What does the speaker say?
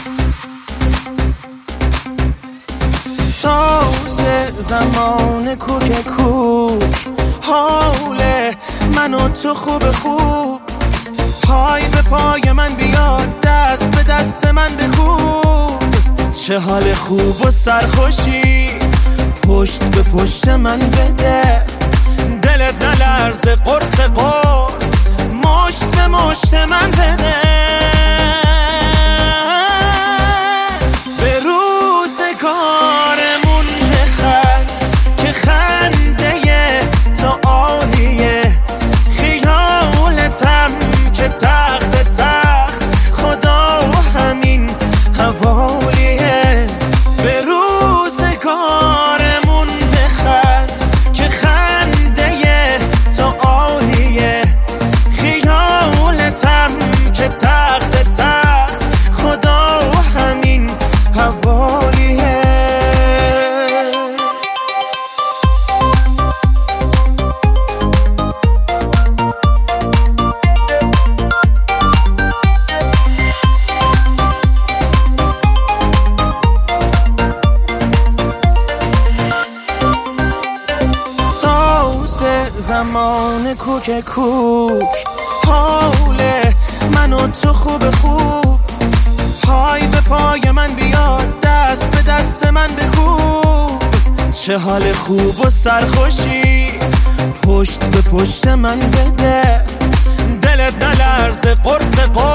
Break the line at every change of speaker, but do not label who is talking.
ساز زمان کوک کوک، حال من و تو خوب خوب، پای به پای من بیاد، دست به دست من بکوب. چه حال خوب و سرخوشی، پشت به پشت من بده، دلت نلرزه قرص قرص، مشت به مشت من بده. به روزگارمون بخند که خنده تو عالیه، خیالتم که تخت تخت خدا و همین حوالیه. به روزگارمون بخند که خنده تو عالیه، خیالتم که تخت تخت خدا و همین حوالیه. زمان کوک کوک، حال من و تو خوب خوب، پای به پای من بیاد، دست به دست من بکوب. چه حال خوب و سرخوشی، پشت به پشت من بده، دلت نلرزه قرص قرص،